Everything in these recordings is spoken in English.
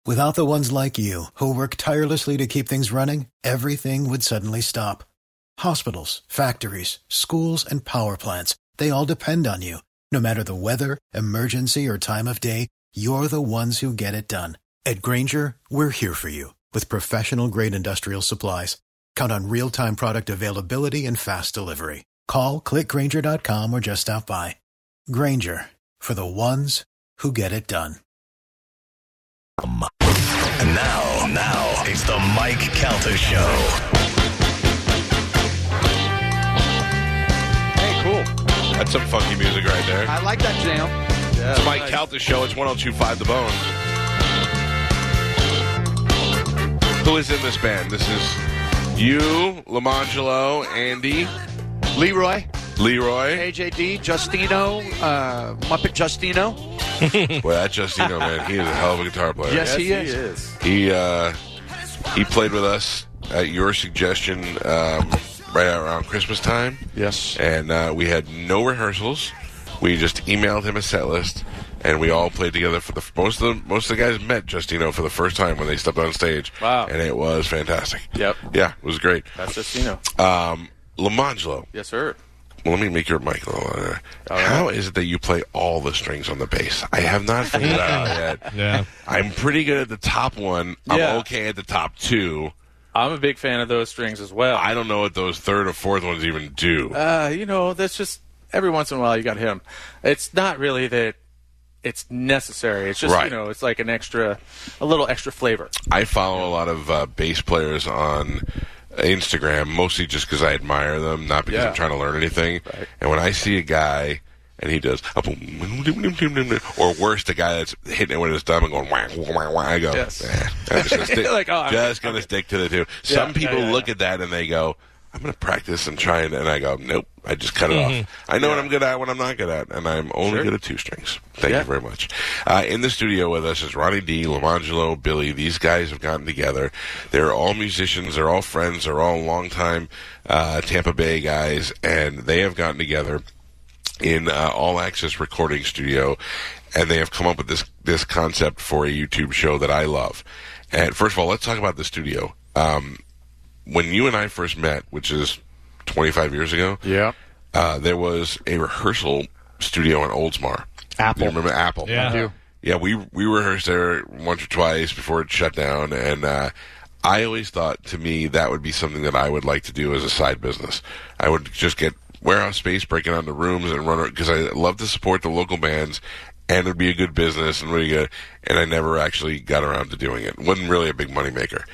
Without the ones like you, who work tirelessly to keep things running, everything would suddenly stop. Hospitals, factories, schools, and power plants, they all depend on you. No matter the weather, emergency, or time of day, you're the ones who get it done. At Grainger, we're here for you with professional-grade industrial supplies. Count on real-time product availability and fast delivery. Call, clickgrainger.com, or just stop by. Grainger, for the ones who get it done. And now, it's the Mike Calta Show. Hey, cool. That's some funky music right there. I like that jam. Yeah, it's Mike Calta Show. It's 102.5 The Bone. Who is in this band? This is you, Lamangelo, Andy, Leroy, AJD, Justino, Muppet Justino. Boy, that Justino, man, he is a hell of a guitar player. Yes, he is. He played with us at your suggestion right around Christmas time. Yes. And we had no rehearsals. We just emailed him a set list, and we all played together for most of the guys met Justino for the first time when they stepped on stage. Wow. And it was fantastic. Yep. Yeah, it was great. That's Justino. Lamangelo. Yes, sir. Well, let me make your mic a little louder. How is it that you play all the strings on the bass? I have not figured that out yet. Yeah. I'm pretty good at the top one. I'm okay at the top two. I'm a big fan of those strings as well. I don't know what those third or fourth ones even do. That's just every once in a while you got him. It's not really that it's necessary. It's just, right. It's like a little extra flavor. I follow a lot of bass players on Instagram, mostly just because I admire them, not because I'm trying to learn anything. Right. And when I see a guy and he does, or worse, the guy that's hitting it with his thumb and going whack, whack, whack, I go, I'm just gonna stick, gonna stick to the two. Some people look at that and they go, I'm going to practice and try and I go, nope, I just cut it off. I know what I'm good at, what I'm not good at, and I'm only good at two strings. Thank you very much. In the studio with us is Ronnie D, Lamangelo, Billy. These guys have gotten together. They're all musicians. They're all friends. They're all longtime Tampa Bay guys, and they have gotten together in All Access Recording Studio, and they have come up with this concept for a YouTube show that I love. And first of all, let's talk about the studio. When you and I first met, which is 25 years ago, there was a rehearsal studio in Oldsmar. Apple. Do you remember Apple? Yeah. I do. Yeah, we rehearsed there once or twice before it shut down, and I always thought, to me, that would be something that I would like to do as a side business. I would just get warehouse space, break it onto rooms, and run it, because I love to support the local bands, and it would be a good business and really good, and I never actually got around to doing it. It wasn't really a big moneymaker.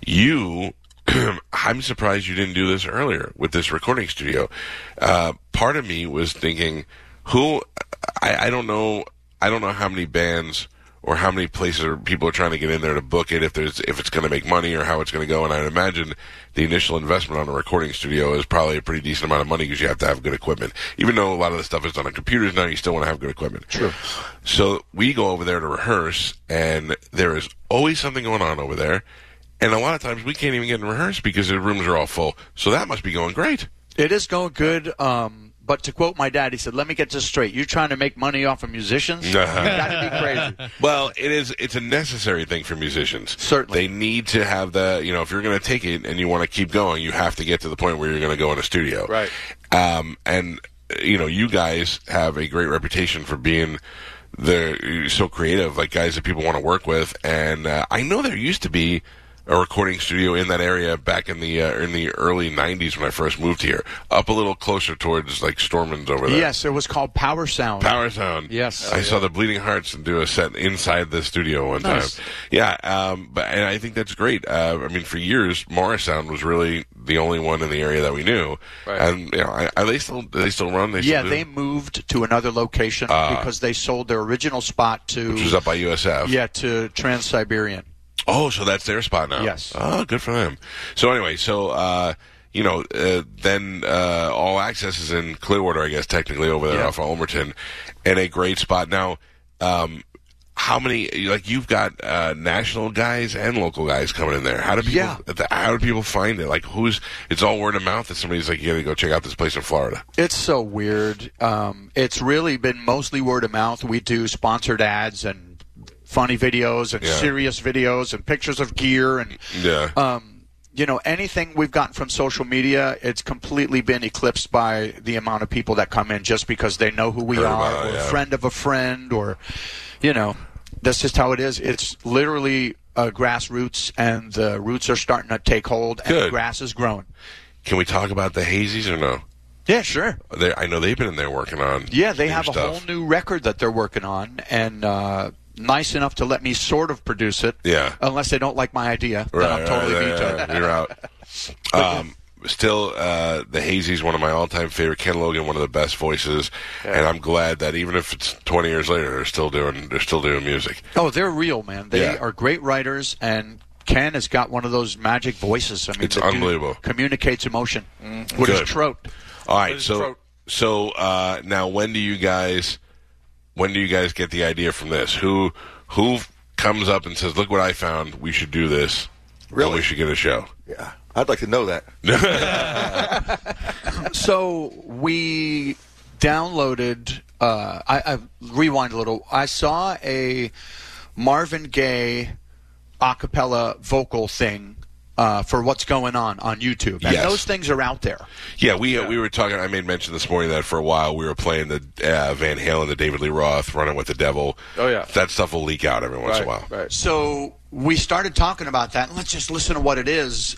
I'm surprised you didn't do this earlier with this recording studio. Part of me was thinking, I don't know how many bands or how many places people are trying to get in there to book it, if it's going to make money or how it's going to go. And I imagine the initial investment on a recording studio is probably a pretty decent amount of money because you have to have good equipment. Even though a lot of the stuff is done on computers now, you still want to have good equipment. True. So we go over there to rehearse, and there is always something going on over there. And a lot of times we can't even get in rehearse because the rooms are all full. So that must be going great. It is going good. But to quote my dad, he said, "Let me get this straight. You're trying to make money off of musicians? You got to be crazy." Well, it's a necessary thing for musicians. Certainly. They need to have if you're going to take it and you want to keep going, you have to get to the point where you're going to go in a studio. Right. And you guys have a great reputation for being so creative, like guys that people want to work with. And I know there used to be a recording studio in that area back in the early 90s when I first moved here, up a little closer towards like Storman's over there. Yes, it was called Power Sound. Power Sound. Yes. I saw the Bleeding Hearts do a set inside the studio one time. Yeah, and I think that's great. For years, Morris Sound was really the only one in the area that we knew. Right. And are they still run? They moved to another location because they sold their original spot to, which was up by USF. Yeah, to Trans-Siberian. Oh, so that's their spot now. Yes. Oh, good for them. So anyway, then All Access is in Clearwater, I guess, technically over there off of Ulmerton, and a great spot. Now, how many? You've got national guys and local guys coming in there. How do people find it? It's all word of mouth that somebody's like, you got to go check out this place in Florida. It's so weird. It's really been mostly word of mouth. We do sponsored ads and funny videos and serious videos and pictures of gear and anything we've gotten from social media, it's completely been eclipsed by the amount of people that come in just because they know who we are, or a friend of a friend, or, that's just how it is. It's literally grassroots, and the roots are starting to take hold, and the grass is growing. Can we talk about the Hazies or no? Yeah, sure. I know they've been in there working on they have a whole new record that they're working on, and nice enough to let me sort of produce it. Yeah. Unless they don't like my idea, then I'm totally vetoed. You're out. Still, the Hazies, one of my all-time favorite. Ken Logan, one of the best voices, and I'm glad that even if it's 20 years later, they're still doing music. Oh, they're real, man. They are great writers, and Ken has got one of those magic voices. I mean, it's unbelievable. Communicates emotion with his throat. All right, so now when do you guys get the idea from this? Who comes up and says, "Look what I found. We should do this. Really? And we should get a show." Yeah. I'd like to know that. So we downloaded. I rewind a little. I saw a Marvin Gaye a cappella vocal thing for What's Going On YouTube. And those things are out there. Yeah, we were talking. I made mention this morning that for a while we were playing the Van Halen, the David Lee Roth, Running with the Devil. Oh, yeah. That stuff will leak out every once in a while. Right. So we started talking about that, and let's just listen to what it is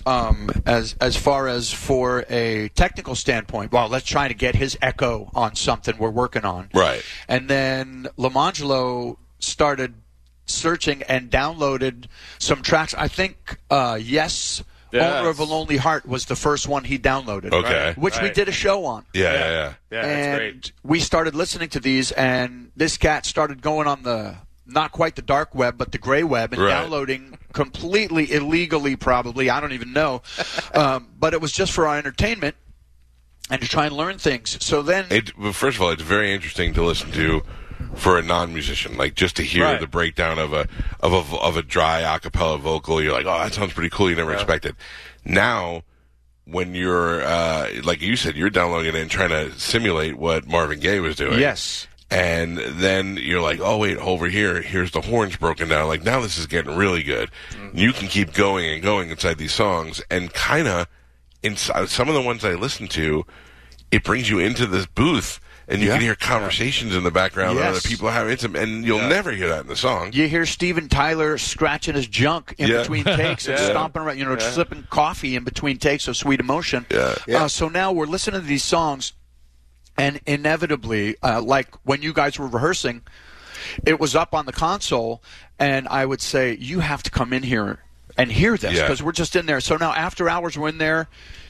as far as for a technical standpoint. Well, let's try to get his echo on something we're working on. Right. And then Lamangelo started searching and downloaded some tracks. I think Yes, Owner of a Lonely Heart was the first one he downloaded. Okay. Which we did a show on. Yeah, that's great. We started listening to these, and this cat started going on the, not quite the dark web, but the gray web, and downloading completely illegally, probably. I don't even know. But it was just for our entertainment and to try and learn things. So then... First of all, it's very interesting to listen to for a non-musician, like just to hear the breakdown of a dry a cappella vocal. You're like, oh, that sounds pretty cool. You never expect it. Now, when you're like you said, you're downloading it and trying to simulate what Marvin Gaye was doing. Yes. And then you're like, oh, wait, over here's the horns broken down. Like, now this is getting really good. Mm-hmm. You can keep going and going inside these songs, and kind of inside some of the ones I listen to, it brings you into this booth. And you can hear conversations in the background that other people have, and you'll never hear that in the song. You hear Steven Tyler scratching his junk in between takes and stomping around, slipping coffee in between takes of Sweet Emotion. So now we're listening to these songs, and inevitably, like when you guys were rehearsing, it was up on the console, and I would say, you have to come in here and hear this, because we're just in there. So now after hours, we're in there,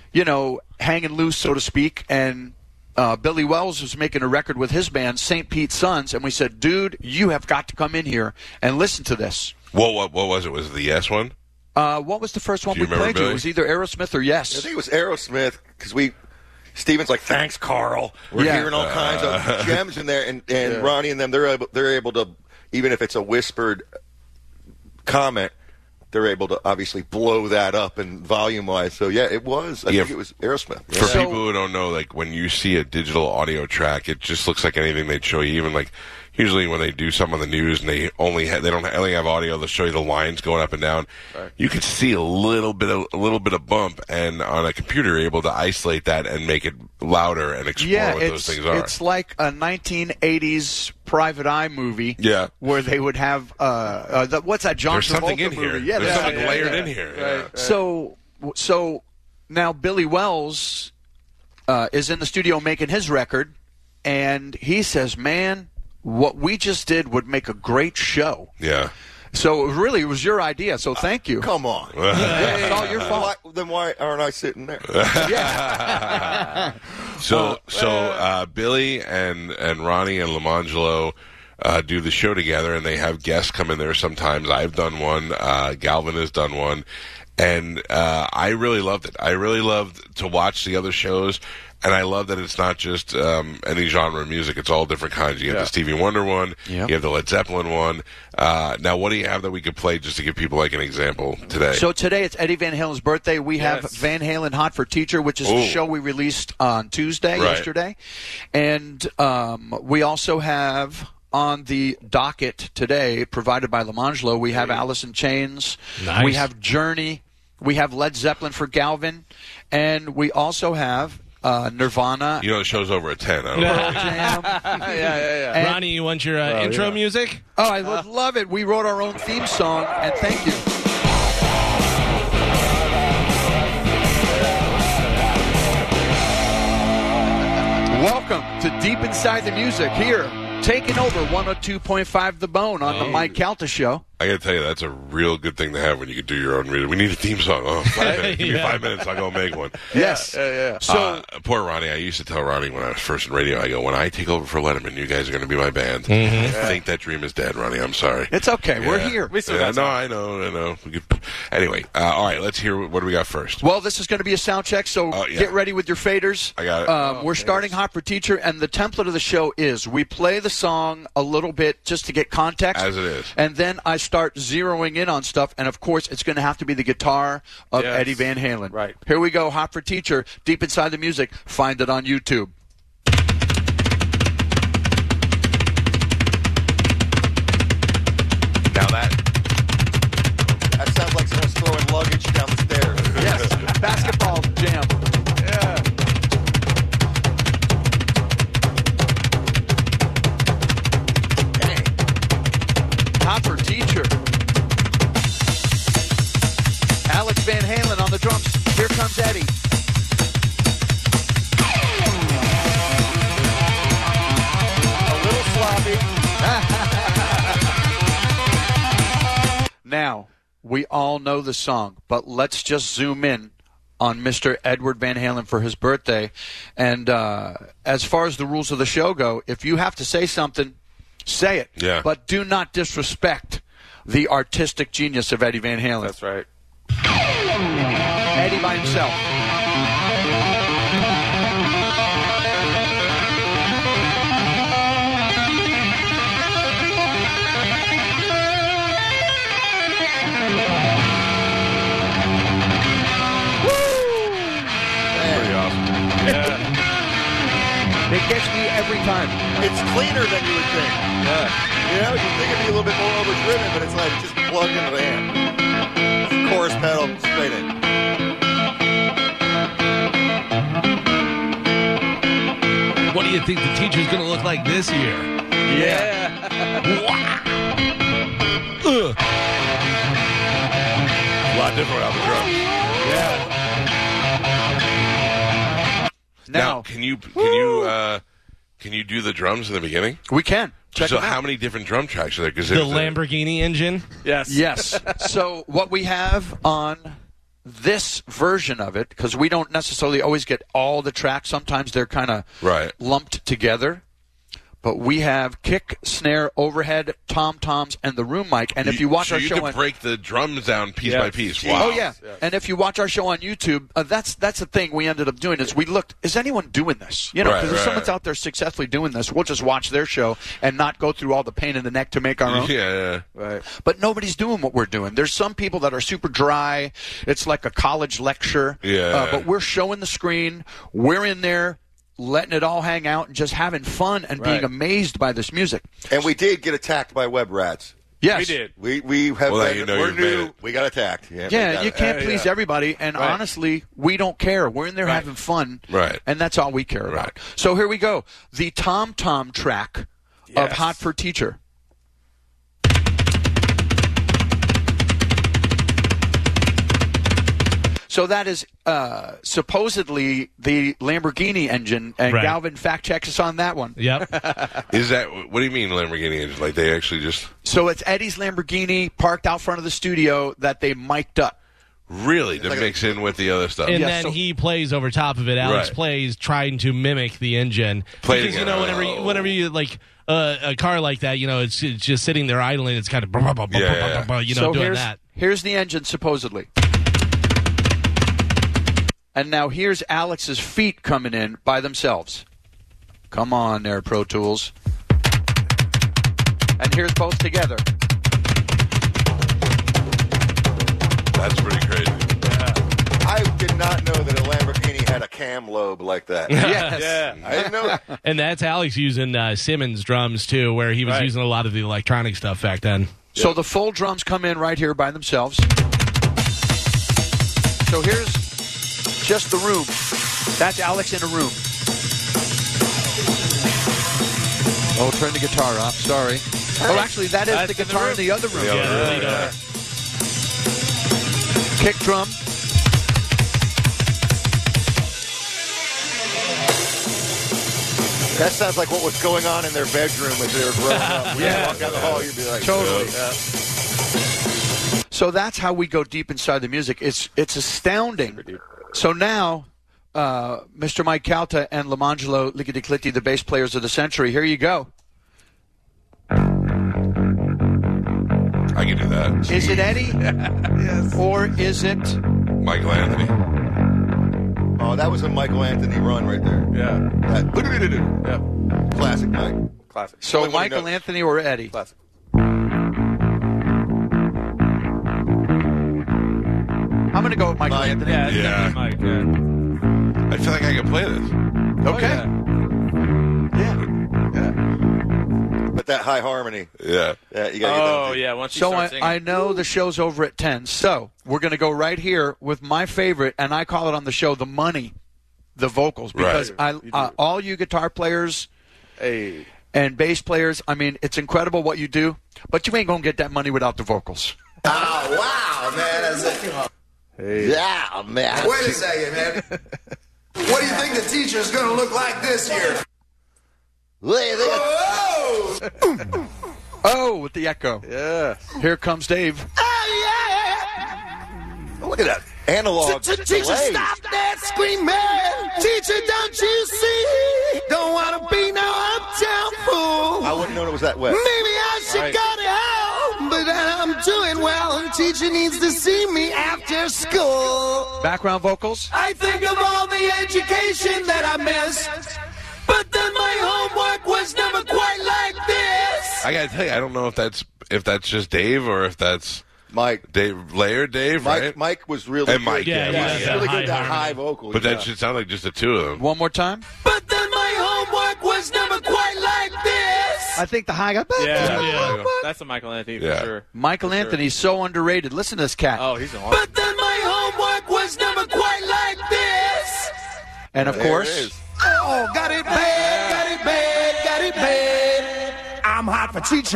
hanging loose, so to speak, and Billy Wells was making a record with his band, St. Pete's Sons, and we said, dude, you have got to come in here and listen to this. What was it? Was it the Yes one? What was the first one we played? It was either Aerosmith or Yes. I think it was Aerosmith, because Steven's like, thanks, Carl. We're hearing all kinds of gems in there, and Ronnie and them, they're able to, even if it's a whispered comment, they're able to obviously blow that up and volume-wise. So, it was. I think it was Aerosmith. For people who don't know, like, when you see a digital audio track, it just looks like anything they'd show you. Even, like, usually when they do something on the news and they only have audio, they'll show you the lines going up and down. Right. You can see a little bit of bump, and on a computer, you're able to isolate that and make it louder and explore what those things are. It's like a 1980s Private Eye movie where they would have what's that John Travolta in movie? Here. Yeah, there's something layered in here. Right. So now Billy Wells is in the studio making his record, and he says, man, what we just did would make a great show. Yeah. So really, it was your idea. So thank you. Come on. It's all your fault. Then why aren't I sitting there? So Billy and Ronnie and Lamangelo do the show together, and they have guests come in there sometimes. I've done one. Galvin has done one. And I really loved it. I really loved to watch the other shows. And I love that it's not just any genre of music. It's all different kinds. You have the Stevie Wonder one. Yep. You have the Led Zeppelin one. Now, what do you have that we could play just to give people like an example today? So today it's Eddie Van Halen's birthday. We have Van Halen Hot for Teacher, which is the show we released on Tuesday, yesterday. And we also have on the docket today, provided by LaMangelo, we have Alice in Chains. Nice. We have Journey. We have Led Zeppelin for Galvin. And we also have Nirvana. You know the show's over at 10. I don't know. Yeah. Ronnie, you want your intro music? Oh, I would love it. We wrote our own theme song, and thank you. Welcome to Deep Inside the Music here, taking over 102.5 The Bone on the Mike Calta Show. I got to tell you, that's a real good thing to have when you can do your own music. We need a theme song. Oh, 5 minutes. Give me 5 minutes, I'll go make one. Yes. So poor Ronnie. I used to tell Ronnie when I was first in radio, I go, when I take over for Letterman, you guys are going to be my band. I think that dream is dead, Ronnie. I'm sorry. It's okay. Yeah. We're here. I know. Anyway, all right, let's hear what do we got first. Well, this is going to be a sound check, so get ready with your faders. I got it. We're starting Hot for Teacher, and the template of the show is we play the song a little bit just to get context. As it is. And then I start zeroing in on stuff, and of course it's going to have to be the guitar of Eddie Van Halen. Right. Here we go, Hot for Teacher, Deep Inside the Music. Find it on YouTube. Now that sounds like someone's throwing luggage down the stairs. Yes, basketball jam. Yeah. Hey. Hot for Teacher. Alex Van Halen on the drums. Here comes Eddie. A little sloppy. Now, we all know the song, but let's just zoom in on Mr. Edward Van Halen for his birthday. And as far as the rules of the show go, if you have to say something, say it. Yeah. But do not disrespect the artistic genius of Eddie Van Halen. That's right. Eddie by himself. pretty awesome. It gets me every time. It's cleaner than you would think. Yeah. You know, you'd think it'd be a little bit more overdriven, but it's like just plugged into the amp. Chorus pedal straight in. What do you think the teacher's going to look like this year? Yeah. A lot different on the drums. Yeah. Now, can you do the drums in the beginning? We can. Check so it out. how many different drum tracks are there? Because The Lamborghini engine? Yes. Yes. So what we have on this version of it, because we don't necessarily always get all the tracks. Sometimes they're kind of lumped together. But we have kick, snare, overhead, tom-toms, and the room mic. And if you watch our show, you could break the drums down piece by piece. Wow. Oh yeah. And if you watch our show on YouTube, that's the thing we ended up doing is we looked. Is anyone doing this? You know, because if someone's out there successfully doing this, we'll just watch their show and not go through all the pain in the neck to make our own. Yeah. Right. But nobody's doing what we're doing. There's some people that are super dry. It's like a college lecture. Yeah. But we're showing the screen. We're in there, letting it all hang out and just having fun and being amazed by this music. And we did get attacked by web rats. Yes. We did. We have we're new. We got attacked. Yeah, you can't please everybody, and honestly, we don't care. We're in there having fun, and that's all we care about. So here we go. The tom-tom track of Hot for Teacher. So that is supposedly the Lamborghini engine, and Galvin fact checks us on that one. Yep. Is that, what do you mean Lamborghini engine? Like they actually just... So it's Eddie's Lamborghini parked out front of the studio that they mic'd up. Really? To mix in with the other stuff. And then he plays over top of it. Alex plays trying to mimic the engine. Because, you know, whenever you, like... a car like that, you know, it's just sitting there idling. It's kind of, you know, doing that. Here's the engine, supposedly. And now here's Alex's feet coming in by themselves. Come on there, Pro Tools. And here's both together. That's pretty crazy. Yeah. I did not know that a Lamborghini had a cam lobe like that. Yes. Yeah. I didn't know that. And that's Alex using Simmons drums, too, where he was using a lot of the electronic stuff back then. So the full drums come in right here by themselves. So here's just the room. That's Alex in a room. Oh, turn the guitar off. Sorry. Oh, actually, that is the guitar in the other room. Yeah. Kick drum. That sounds like what was going on in their bedroom as they were growing up. When you walk down the hall, you'd be like, totally. So that's how we go deep inside the music. It's astounding. So now, Mr. Mike Calta and Lamangelo Liquiticlitti, the bass players of the century, here you go. I can do that. Is it Eddie? Yes. Or is it Michael Anthony? Oh, that was a Michael Anthony run right there. Yeah. That, classic Mike. Classic. So Michael Anthony or Eddie? Classic. I'm going to go with Michael Anthony. Yeah. Mike, I feel like I can play this. Okay. But that high harmony. Yeah. You gotta yeah. Once you So start singing. I know the show's over at 10. So we're going to go right here with my favorite, and I call it on the show the money, the vocals, because all you guitar players and bass players, I mean, it's incredible what you do, but you ain't going to get that money without the vocals. Oh, wow, man. That's it. Yeah, man. Wait a second, man. What do you think the teacher's going to look like this year? Oh, with the echo. Yeah. Here comes Dave. Look at that analog. Teacher, stop that screaming. Teacher, don't you see? Don't want to be no uptown fool. I wouldn't know it was that wet. Maybe I should go to hell, but I'm doing well, and teacher needs to see me after school. Background vocals. I think of all the education that I missed, but then my homework was never quite like this. I gotta tell you, I don't know if that's just Dave or if that's Mike. Dave, right? Mike was really and Mike, good. Yeah, He was really good at high vocals. But that should sound like just the two of them. One more time. But then my homework was never quite like this. I think the high got That's a Michael Anthony for sure. Michael Anthony's so underrated. Listen to this cat. Oh, he's awesome. But then my homework was never quite like this. And of course, Oh, got it bad, got it bad. I'm hot for teacher.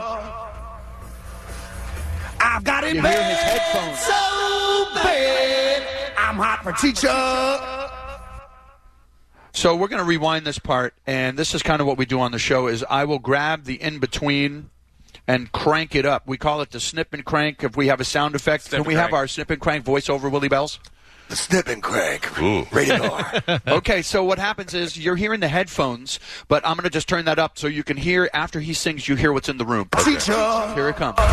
I've got it you hear his bad, headphones. so bad. I'm hot for teacher. So we're going to rewind this part, and this is kind of what we do on the show, is I will grab the in-between and crank it up. We call it the snip and crank. If we have a sound effect, can we have our snip and crank voiceover, Willie Bells? The snip and crank. Ooh. Rated R. Okay, so what happens is you're hearing the headphones, but I'm going to just turn that up so you can hear, after he sings, you hear what's in the room. Teacher. Here it comes.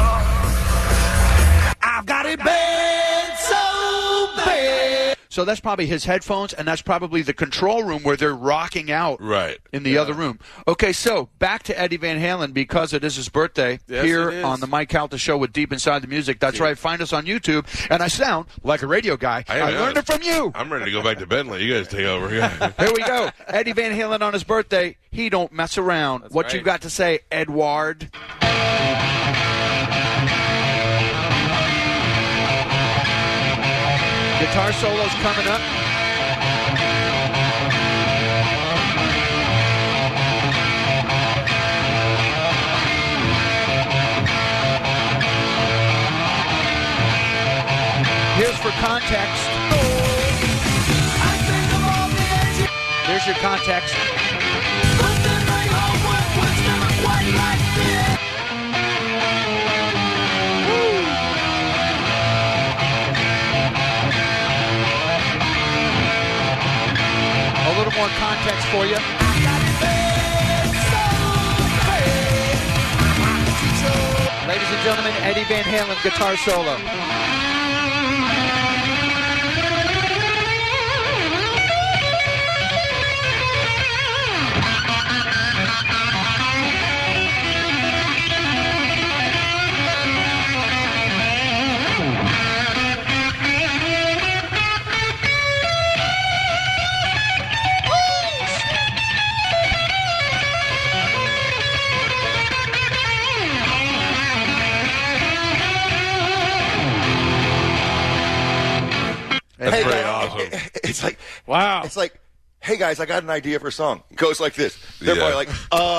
I've got it bad, so bad. So that's probably his headphones, and that's probably the control room where they're rocking out in the other room. Okay, so back to Eddie Van Halen, because it is his birthday, here on the Mike Calta Show with Deep Inside the Music. That's right, find us on YouTube, and I sound like a radio guy. I learned it from you. I'm ready to go back to bed and let you guys take over. Here we go. Eddie Van Halen on his birthday. He don't mess around. That's what right. you got to say, Edward? Guitar solos coming up. Here's for context. Here's your context. A little more context for you. Ladies and gentlemen, Eddie Van Halen guitar solo. It's like, wow. It's like, hey guys, I got an idea for a song. It goes like this. They're probably like,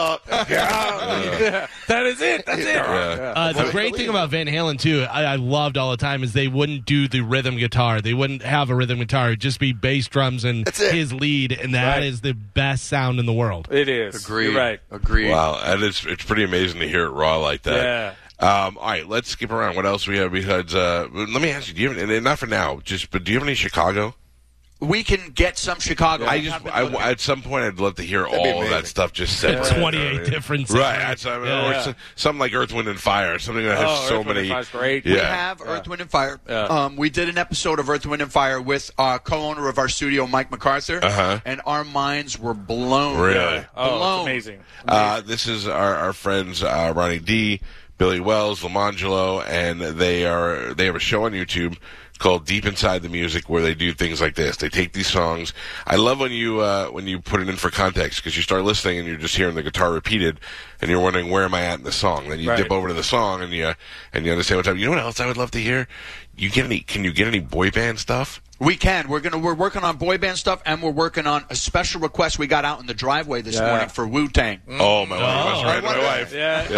yeah. That is it. That's it. Yeah. The great thing about Van Halen too, I loved all the time, is they wouldn't do the rhythm guitar. They wouldn't have a rhythm guitar. It'd just be bass, drums, and his lead, and that is the best sound in the world. It is. Agreed. You're right. Agreed. Wow, and it's pretty amazing to hear it raw like that. Yeah. All right, let's skip around. What else we have besides? Let me ask you: do you have, and not for now, but do you have any Chicago? We can get some Chicago. At some point, I'd love to hear all of that stuff just said. 28 different right? Or something like Earth, Wind, and Fire. Something that has so many. Great. We have Earth, Wind, and Fire. We did an episode of Earth, Wind, and Fire with co-owner of our studio, Mike MacArthur, and our minds were blown. Really? Blown. It's amazing. This is our friends Ronnie D, Billy Wells, Lamangelo, and they have a show on YouTube called Deep Inside the Music, where they do things like this. They take these songs. I love when you put it in for context, because you start listening and you're just hearing the guitar repeated, and you're wondering, where am I at in the song? Then you dip over to the song and you understand what's happening. You know what else I would love to hear? Can you get any boy band stuff? We can. We're working on boy band stuff, and we're working on a special request we got out in the driveway this morning for Wu-Tang. Oh, my wife.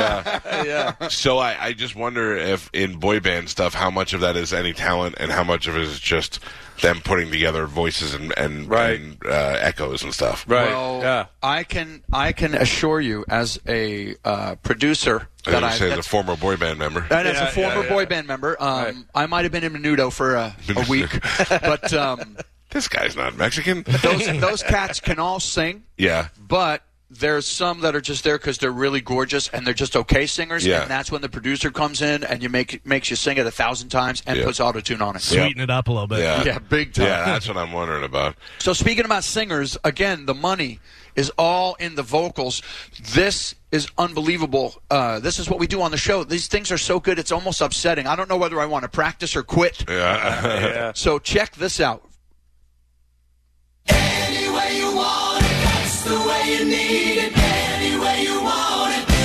Yeah. So I just wonder if in boy band stuff, how much of that is any talent and how much of it is just them putting together voices and echoes and stuff. Right. Well, I can assure you, as a producer, as a former boy band member. And as a former boy band member, I might have been in Menudo for a week, but this guy's not Mexican. Those cats can all sing. Yeah. But there's some that are just there because they're really gorgeous and they're just okay singers. Yeah. And that's when the producer comes in and makes you sing it 1,000 times and puts auto-tune on it. Sweeten it up a little bit. Yeah, big time. Yeah, that's what I'm wondering about. So speaking about singers, again, the money is all in the vocals. This is unbelievable. This is what we do on the show. These things are so good, it's almost upsetting. I don't know whether I want to practice or quit. Yeah. So check this out. Any way you want it, that's the way you need it. Any way you want it.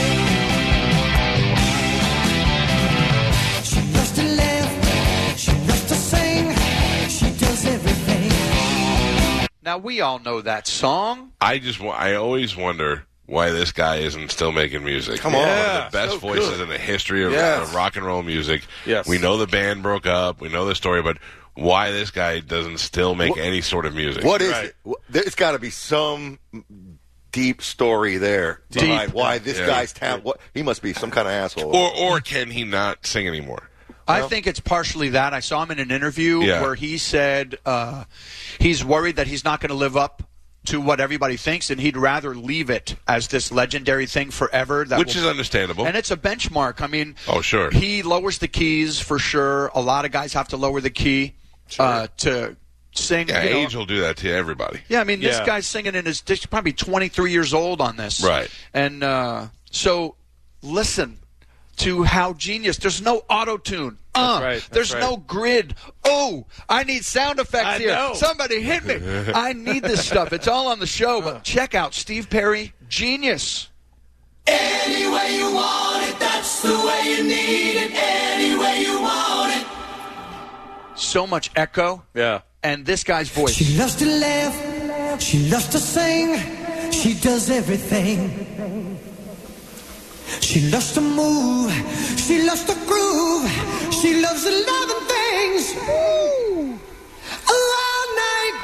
She loves to laugh, she loves to sing, she does everything. Now, we all know that song. I always wonder why this guy isn't still making music. Come on. One of the best voices in the history of rock and roll music. Yes. We know the band broke up. We know the story, but why this guy doesn't still make any sort of music. What is it? There's got to be some deep story there behind why this guy's talent. He must be some kind of asshole. Or can he not sing anymore? I think it's partially that. I saw him in an interview where he said he's worried that he's not going to live up to what everybody thinks, and he'd rather leave it as this legendary thing forever. Which is understandable. And it's a benchmark. I mean, sure. He lowers the keys for sure. A lot of guys have to lower the key to sing. Yeah, age will do that to everybody. Yeah, I mean, this guy's singing in he's probably 23 years old on this. Right. And so listen to how genius. There's no auto-tune. There's no grid. Oh, I need sound effects here. Somebody hit me. I need this stuff. It's all on the show. But check out Steve Perry. Genius. Any way you want it, that's the way you need it. Any way you want it. So much echo. Yeah. And this guy's voice. She loves to laugh. She loves to sing. She does everything. She loves to move. She loves to groove. She loves 11 things. Ooh. All night.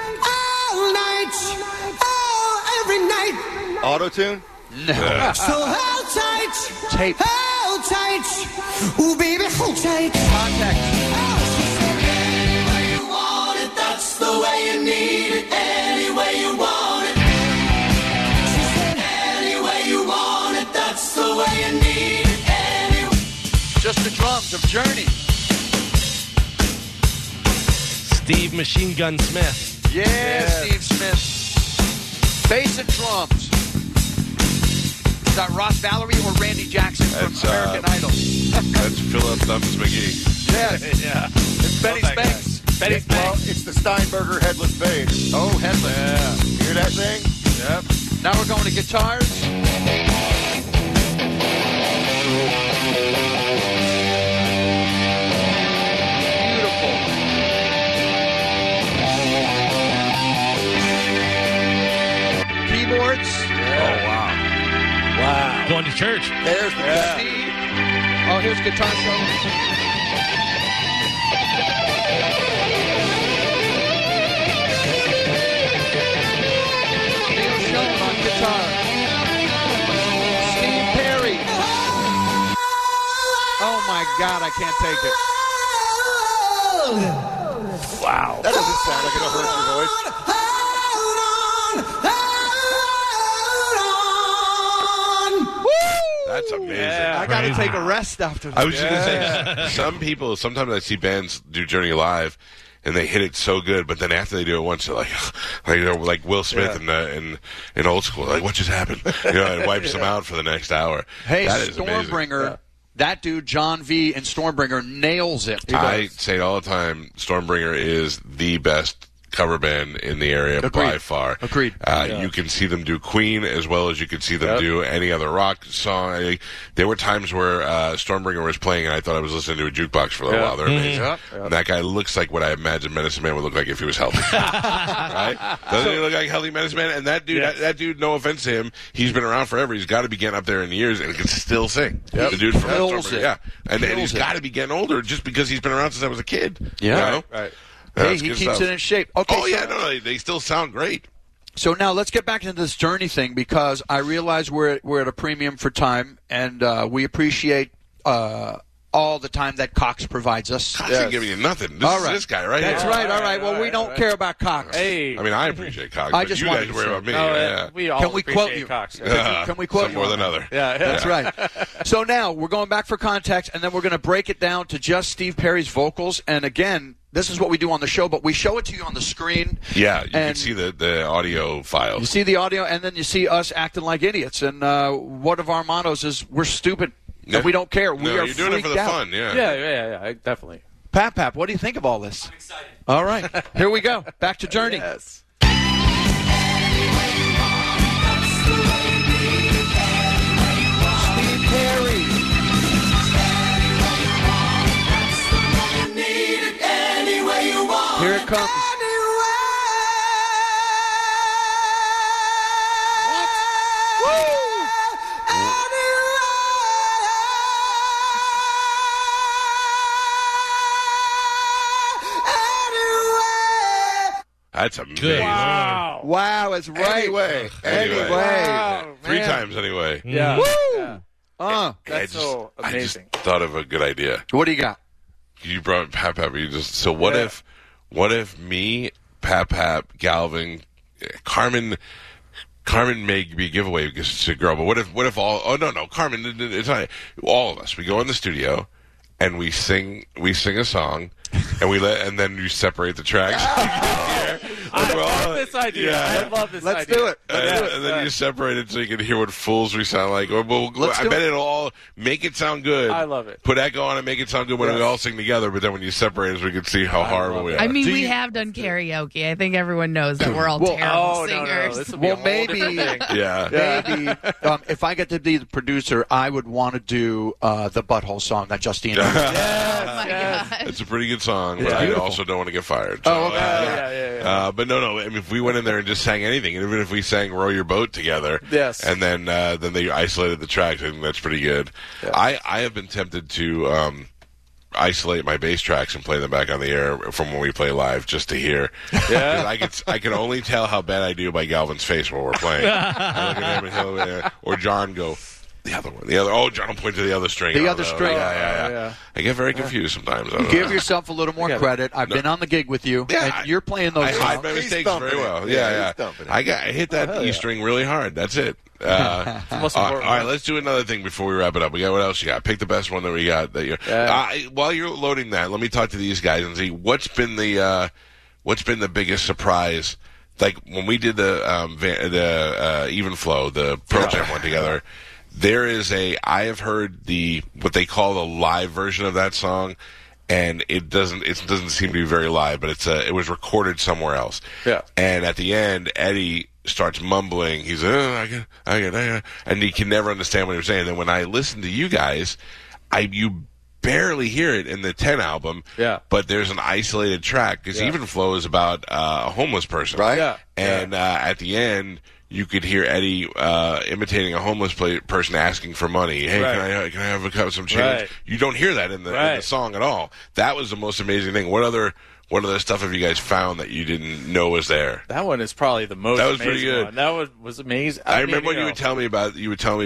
Oh, every night. Auto-tune? No. So hold tight. Tape. Hold tight. Ooh, baby, hold tight. Contact. Oh, she said, any way you want it, that's the way you need it. Any way you want it. She said, any way you want it, that's the way you need it. Just the drums of Journey. Steve Machine Gun Smith. Yeah, Steve Smith. Bass and drums. Is that Ross Valerie or Randy Jackson from American Idol? That's Philip Thumbs McGee. Yes. Yeah. It's Benny Spanks. Benny Spanks. Well, it's the Steinberger headless bass. Oh, headless. Yeah. You hear that thing? Yep. Now we're going to guitars. Beautiful. church. There's the Oh, here's guitar solo. Neil Schon on guitar. Steve Perry. Oh my God, I can't take it. Wow. That doesn't sound like it'll hurt your voice. That's amazing. Yeah, I got to take a rest after that. I was just going to say, some people, sometimes I see bands do Journey live, and they hit it so good, but then after they do it once, they're like Will Smith in Old School. Like, what just happened? It wipes them out for the next hour. Hey, Stormbringer, that dude, John V. in Stormbringer, nails it. I say it all the time, Stormbringer is the best cover band in the area by far. Agreed. You can see them do Queen as well as you can see them do any other rock song. There were times where Stormbringer was playing and I thought I was listening to a jukebox for a little while. They're amazing. And that guy looks like what I imagine Medicine Man would look like if he was healthy. Right? Doesn't he look like healthy Medicine Man? And that dude, that dude, no offense to him, he's been around forever. He's got to be getting up there in years and can still sing. The dude from Stormbringer. Yeah. And he's got to be getting older just because he's been around since I was a kid. Yeah. Right. Hey, he keeps it in shape. Okay. No, they still sound great. So now let's get back into this Journey thing because I realize we're at a premium for time, and we appreciate all the time that Cox provides us. Cox ain't giving you nothing. This is this guy right That's here. right. All right. Well, we don't care about Cox. Hey. I mean, I appreciate Cox. I but just you wanted guys to worry say- about me. We all Can we quote appreciate you? Cox. Can we quote some you more on than that? other? Yeah. That's right. So now we're going back for context, and then we're going to break it down to just Steve Perry's vocals. And again, this is what we do on the show, but we show it to you on the screen. Yeah, you can see the audio files. You see the audio, and then you see us acting like idiots. And one of our mottos is, we're stupid, and we don't care. We are you're doing it for the fun, Yeah, definitely. Pap, what do you think of all this? I'm excited. All right, here we go. Back to Journey. Yes. Steve Perry. Here it comes. That's amazing. Good. Wow, it's right. Anyway. Wow, 3 man. times anyway. Yeah. Woo! Yeah. I That's so just amazing. thought of a good idea. What do you got? You brought Pap. So what if me, Pap, Galvin, Carmen may be a giveaway because it's a girl, but what if all? Oh no, Carmen, it's not all of us. We go in the studio and we sing a song, and then you separate the tracks. I love this idea. Yeah. I love this Let's idea. do it. And then you separate it so you can hear what fools we sound like. Or I bet it'll all make it sound good. I love it. Put echo on it, make it sound good when we all sing together. But then when you separate us, we can see how horrible we are. I mean, we have done karaoke. I think everyone knows that we're all terrible singers. No. This would be a whole different thing. Yeah. Maybe if I get to be the producer, I would want to do the Butthole song that Justine. Oh my God. It's a pretty good song, but I also don't want to get fired. So, Yeah. but no. I mean, if we went in there and just sang anything, and even if we sang "Row Your Boat" together, Yes. and then they isolated the tracks, I think that's pretty good. Yeah. I have been tempted to isolate my bass tracks and play them back on the air from when we play live, just to hear. Yeah. I can only tell how bad I do by Galvin's face while we're playing. I look at him and he'll, or John go. The other one. Oh, John will point to the other string. The other string. Yeah. I get very confused sometimes. I don't Give know. yourself a little more credit. I've been on the gig with you, and you're playing those I hide songs. my mistakes very well. Yeah. I hit that E string really hard. That's it. All right, let's do another thing before we wrap it up. We got what else you got? Pick the best one that we got. While you're loading that, let me talk to these guys and see what's been the biggest surprise. Like when we did the Even Flow, the Pro Jam one together. There is I have heard what they call the live version of that song, and it doesn't seem to be very live, but it was recorded somewhere else. Yeah. And at the end, Eddie starts mumbling. He's I get, and he can never understand what he was saying. And then when I listen to you guys, you barely hear it in the 10 album. Yeah. But there's an isolated track because Even Flow is about a homeless person, right? Yeah. And at the end, you could hear Eddie imitating a homeless person asking for money. Hey, can I have a cup of some change? Right. You don't hear that in the song at all. That was the most amazing thing. What other stuff have you guys found that you didn't know was there? That one is probably the most. That was pretty good. One. That was amazing. I remember when you would tell me about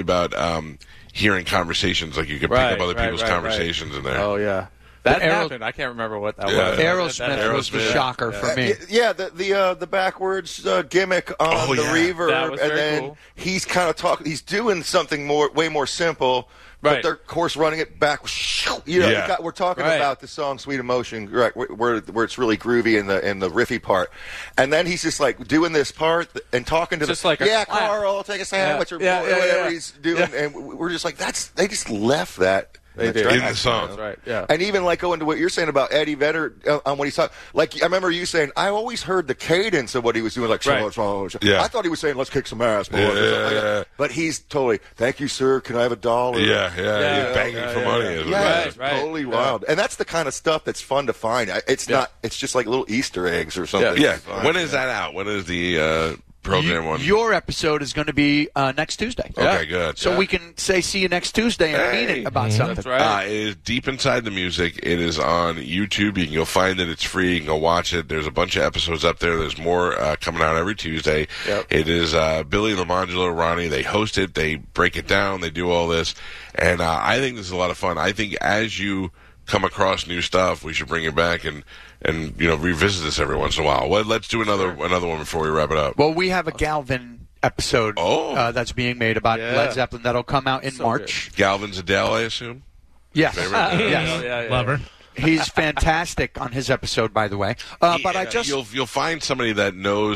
hearing conversations, like you could pick up other people's conversations in there. Oh yeah. That happened. I can't remember what that was. Aerosmith was the shocker for me. Yeah, the backwards gimmick on the reverb, and then cool. He's kind of talking. He's doing something way more simple, but they're of course running it back. We're talking about the song "Sweet Emotion," right? Where it's really groovy in the riffy part, and then he's just like doing this part and talking to Carl, take a sandwich or whatever he's doing, and we're just like they just left that. They did. In the song. That's right, yeah. And even like going to what you're saying about Eddie Vedder on what he's talking, like I remember you saying, I always heard the cadence of what he was doing, like, I thought he was saying, let's kick some ass, boys. But he's totally, thank you, sir, can I have $1? He's banging for money. It's totally wild. And that's the kind of stuff that's fun to find. It's not, it's just like little Easter eggs or something. Yeah. When is that out? When is the program one? Your episode is going to be next Tuesday. Okay, good. So we can say see you next Tuesday and mean it about something. That's right. It is Deep Inside the Music. It is on YouTube. You'll find it. It's free. You can go watch it. There's a bunch of episodes up there. There's more coming out every Tuesday. Yep. It is Billy Lamangelo, Ronnie. They host it. They break it down. They do all this. And I think this is a lot of fun. I think as you come across new stuff, we should bring it back and revisit this every once in a while. Well, let's do another one before we wrap it up. Well, we have a Galvin episode that's being made about Led Zeppelin that'll come out in March. Good. Galvin's Adele, I assume? Yes. Yes. Love her. He's fantastic on his episode, by the way. But you'll find somebody that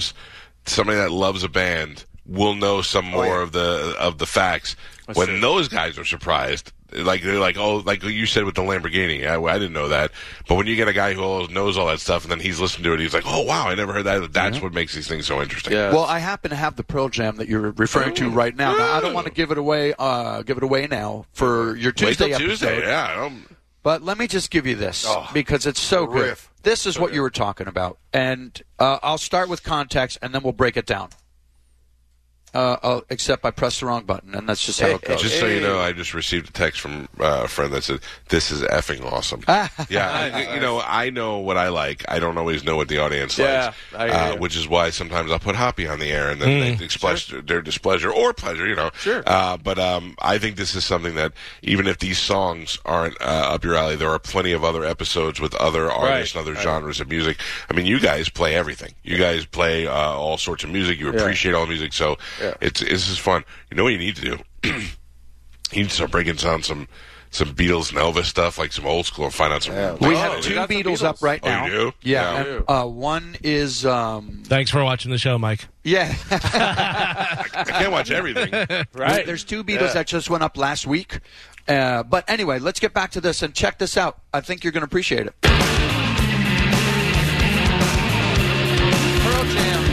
loves a band will know some more of the facts. That's when true. Those guys are surprised. Like they're like, like you said with the Lamborghini, I didn't know that. But when you get a guy who knows all that stuff, and then he's listened to it, he's like, oh wow, I never heard that. That's what makes these things so interesting. Yeah. Well, I happen to have the Pearl Jam that you're referring to right now. Now I don't want to give it away now for your Tuesday episode. Tuesday, But let me just give you this because it's so good. This is what you were talking about, and I'll start with context, and then we'll break it down. Except I pressed the wrong button, and that's just how it goes. Just so you know, I just received a text from a friend that said, "This is effing awesome." I know what I like. I don't always know what the audience likes, which is why sometimes I'll put Hoppy on the air, and then they express their displeasure or pleasure, Sure. But I think this is something that even if these songs aren't up your alley, there are plenty of other episodes with other artists and other genres of music. I mean, you guys play everything. You guys play all sorts of music. You appreciate all music, so. Yeah. This is fun. You know what you need to do? You need to start breaking down some Beatles and Elvis stuff, like some old school, and find out some. We have two Beatles up right now. Oh, you do? Yeah. And, one is. Thanks for watching the show, Mike. Yeah. I can't watch everything. Right. There's two Beatles that just went up last week. But anyway, let's get back to this and check this out. I think you're going to appreciate it. Pearl Jam.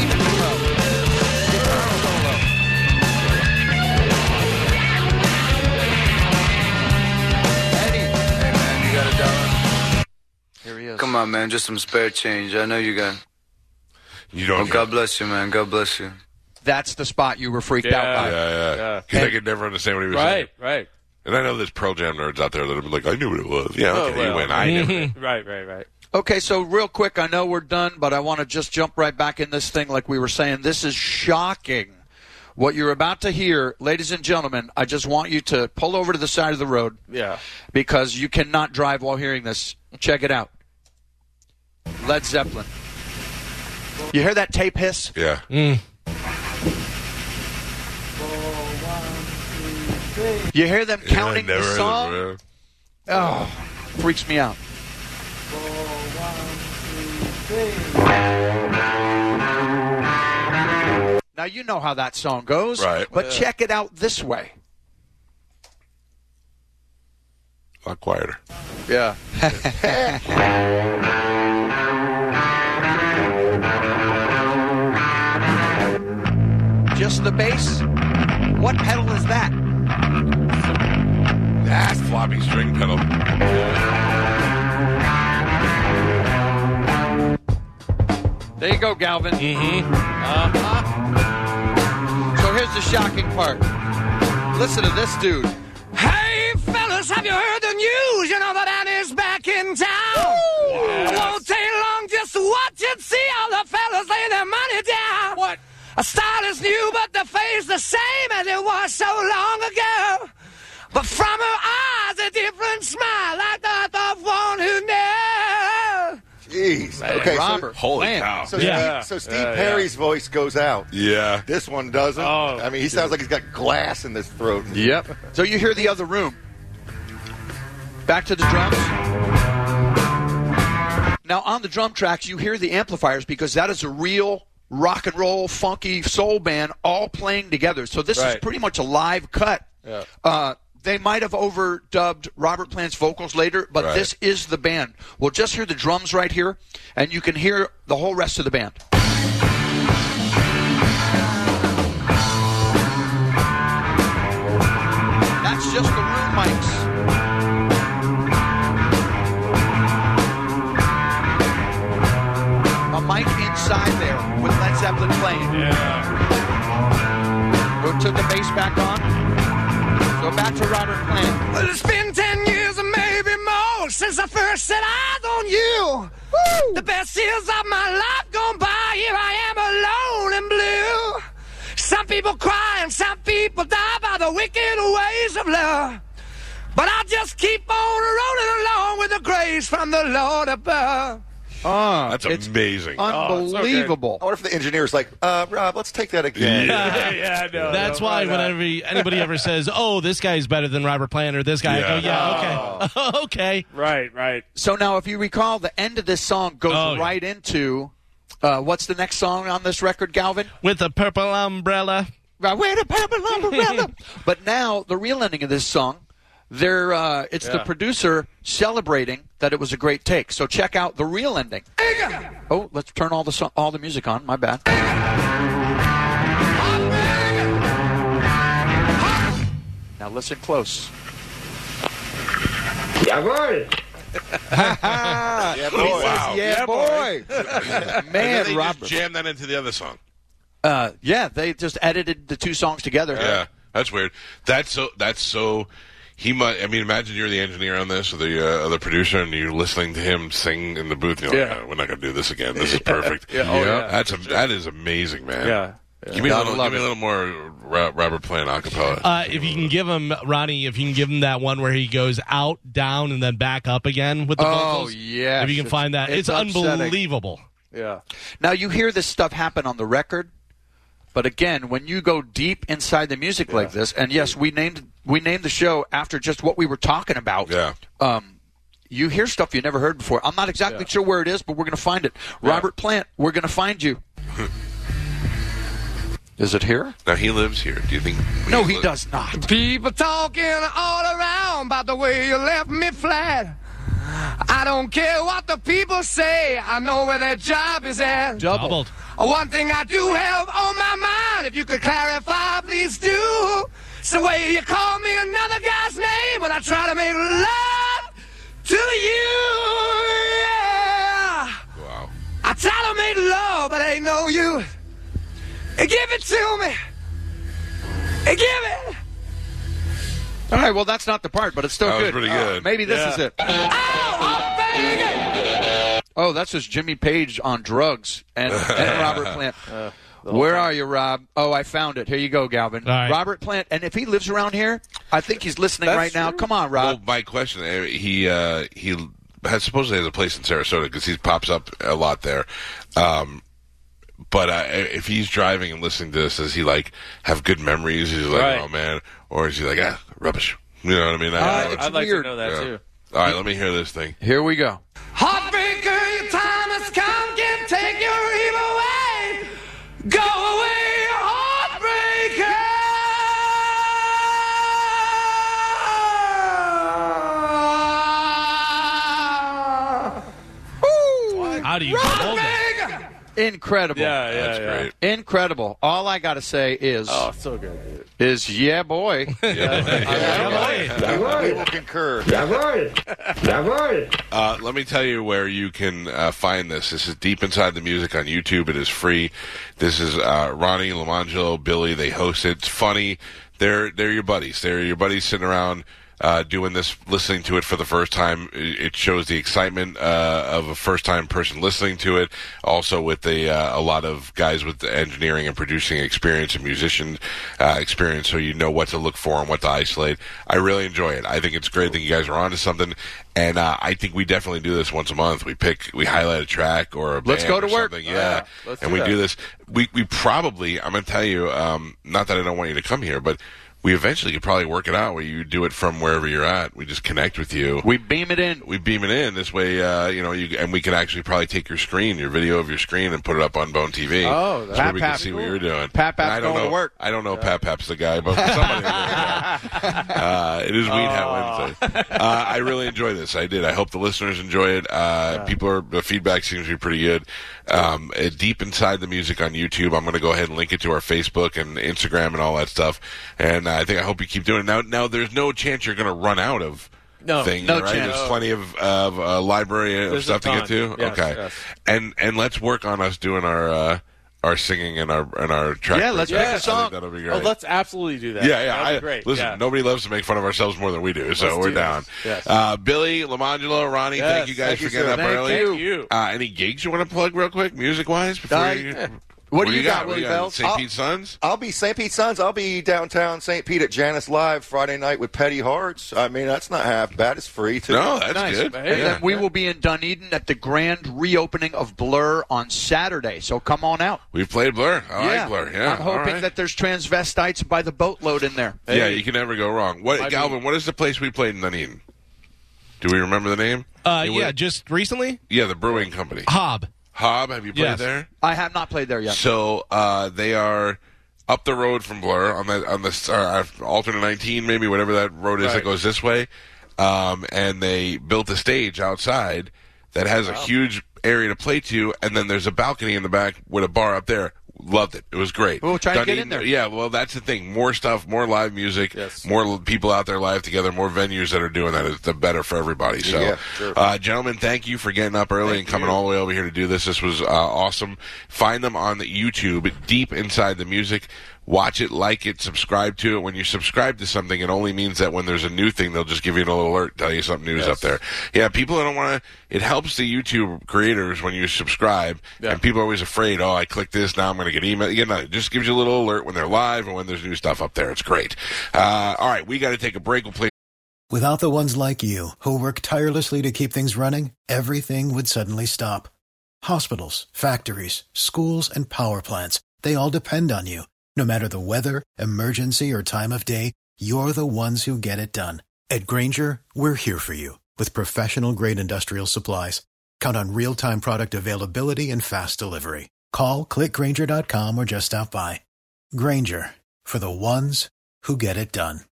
Come on, man, just some spare change. I know you got. You don't. God bless you, man. God bless you. That's the spot you were freaked out by. Yeah. Because I could never understand what he was saying. Right. And I know there's Pearl Jam nerds out there that have been like, I knew what it was. Yeah, okay, you win. I knew it. Right. Okay, so real quick, I know we're done, but I want to just jump right back in this thing like we were saying. This is shocking. What you're about to hear, ladies and gentlemen, I just want you to pull over to the side of the road. Yeah. Because you cannot drive while hearing this. Check it out. Led Zeppelin. You hear that tape hiss? Yeah. You hear them counting the song? Freaks me out. 4, 1, 2, 3. Now you know how that song goes, right? But check it out this way. A lot quieter. Yeah. Just the bass? What pedal is that? That's floppy string pedal. There you go, Galvin. So here's the shocking part. Listen to this dude. Hey, fellas, have you heard the news? You know that Annie's back in town. Yes. It won't take long just to watch and see all the fellas lay their money down. What? A style is new, but the face the same as it was so long ago. But from her eyes, a different smile, like the one who knows. Jeez. Man, okay, Robert. Holy cow. So Steve Perry's voice goes out. Yeah. This one doesn't. Oh. I mean, he sounds like he's got glass in his throat. Yep. So you hear the other room. Back to the drums. Now, on the drum tracks, you hear the amplifiers because that is a real rock and roll, funky soul band all playing together. So this is pretty much a live cut. Yeah. They might have overdubbed Robert Plant's vocals later, but this is the band. We'll just hear the drums right here, and you can hear the whole rest of the band. That's just the room mics. A mic inside there with Led Zeppelin playing. Yeah. We'll turn the bass back on. Go back to Robert Plant. Well, it's been 10 years or maybe more since I first set eyes on you. Woo! The best years of my life gone by. Here I am alone and blue. Some people cry and some people die by the wicked ways of love. But I'll just keep on rolling along with the grace from the Lord above. That's amazing. Unbelievable. I wonder if the engineer's like, Rob, let's take that again. No. That's why whenever anybody ever says, "Oh, this guy's better than Robert Plant," or "This guy," I go, "Yeah, okay, okay." Right. So now, if you recall, the end of this song goes right into what's the next song on this record, Galvin? With a purple umbrella. With a purple umbrella. But now, the real ending of this song, it's the producer celebrating that it was a great take. So check out the real ending. Oh, let's turn all the music on. My bad. Now listen close. Yeah, boy. Yeah, boy. Wow. Yeah, boy. Man, they Robert. just jammed that into the other song. They just edited the two songs together. Yeah, that's weird. That's so. He might. I mean, imagine you're the engineer on this, or the producer, and you're listening to him sing in the booth. And you're like, we're not going to do this again. This is perfect. That is amazing, man. Yeah. Give me a little more Robert Plant acapella. If you can give him, Ronnie, that one where he goes out, down, and then back up again with the vocals. Oh, yeah. If you can find that. It's unbelievable. Yeah. Now, you hear this stuff happen on the record, but again, when you go deep inside the music like this, and yes, we named the show after just what we were talking about. Yeah. You hear stuff you never heard before. I'm not exactly sure where it is, but we're going to find it. Robert Plant, we're going to find you. Is it here? Now, he lives here. Do you think? No, he does not. People talking all around about the way you left me flat. I don't care what the people say. I know where their job is at. Doubled. One thing I do have on my mind, if you could clarify, please do. It's the way you call me another guy's name when I try to make love to you. Yeah. Wow. I try to make love, but ain't no use. Give it to me. Give it. All right, well, that's not the part, but it's still good. That was pretty good. Maybe this is it. Oh, that's just Jimmy Page on drugs and Robert Plant. Where are you, Rob? Oh, I found it. Here you go, Galvin. Right. Robert Plant, and if he lives around here, I think he's listening right now. Come on, Rob. Well, my question, he supposedly has a place in Sarasota because he pops up a lot there. But if he's driving and listening to this, does he have good memories? He's like, oh man, or is he like, rubbish? You know what I mean? I'd like to know that too. All right, let me hear this thing. Here we go. Heartbreaker, your time has come. Can't take your evil away. Go away, heartbreaker. How do you hold it? Incredible. That's great. Incredible. All I got to say is... Oh, so good. Is yeah, boy. Yeah, boy. We will concur. Let me tell you where you can find this. This is Deep Inside the Music on YouTube. It is free. This is Ronnie, Lamangelo, Billy. They host it. It's funny. They're your buddies. They're your buddies sitting around doing this, listening to it for the first time. It shows the excitement of a first-time person listening to it. Also with a lot of guys with engineering and producing experience and musician experience, so you know what to look for and what to isolate. I really enjoy it. I think it's great. I think you guys are onto something. And I think we definitely do this once a month. We highlight a track or a band. Let's go to work. Something. Yeah. And we do this. We probably, I'm going to tell you, not that I don't want you to come here, but we eventually could probably work it out where you do it from wherever you're at. We just connect with you. We beam it in. This way, and we can actually probably take your video of your screen and put it up on Bone TV. Oh, that's where we can see what you're doing. Pap's going to work. I don't know if Pap's the guy, but somebody. It is Weed Hat Wednesday. I really enjoy this. I did. I hope the listeners enjoy it. The feedback seems to be pretty good. Deep Inside the Music on YouTube. I'm going to go ahead and link it to our Facebook and Instagram and all that stuff. And I hope you keep doing it. Now there's no chance you're going to run out of things, no right? chance. There's plenty of library of stuff to get to. Yes, okay, yes. And let's work on us doing our singing and our track. Yeah, let's pick a song. That'll be great. Oh, let's absolutely do that. Yeah. Great. Listen, nobody loves to make fun of ourselves more than we do, so we're down. Yes. Billy, Lamangelo, Ronnie, thank you guys for getting up early. Thank you. Any gigs you want to plug real quick, music-wise? What do you got, Willie Bells? St. Pete Sons? I'll be St. Pete Sons. I'll be downtown St. Pete at Janice Live Friday night with Petty Hearts. I mean, that's not half bad. It's free, too. No, that's nice. good. And then we will be in Dunedin at the grand reopening of Blur on Saturday, so come on out. We've played Blur. I like Blur, yeah. I'm hoping that there's transvestites by the boatload in there. Yeah, you can never go wrong. Galvin, what is the place we played in Dunedin? Do we remember the name? Just recently? Yeah, the brewing company. Hob, have you played there? I have not played there yet. So they are up the road from Blur on the alternate 19, maybe whatever that road is that goes this way, and they built a stage outside that has a huge area to play to, and then there's a balcony in the back with a bar up there. Loved it. It was great. We'll try to get in there. Yeah, well, that's the thing. More stuff, more live music, more people out there live together, more venues that are doing that. The better for everybody. So, gentlemen, thank you for getting up early and coming all the way over here to do this. This was awesome. Find them on the YouTube, Deep Inside the Music. Watch it, like it, subscribe to it. When you subscribe to something, it only means that when there's a new thing, they'll just give you a little alert, tell you something new's up there. Yeah, people don't want to. It helps the YouTube creators when you subscribe, and people are always afraid. Oh, I clicked this, now I'm going to get email. It just gives you a little alert when they're live and when there's new stuff up there. It's great. All right, we got to take a break. We'll play. Without the ones like you who work tirelessly to keep things running, everything would suddenly stop. Hospitals, factories, schools, and power plants—they all depend on you. No matter the weather, emergency, or time of day, you're the ones who get it done. At Grainger, we're here for you with professional-grade industrial supplies. Count on real-time product availability and fast delivery. Call, click Grainger.com, or just stop by. Grainger, for the ones who get it done.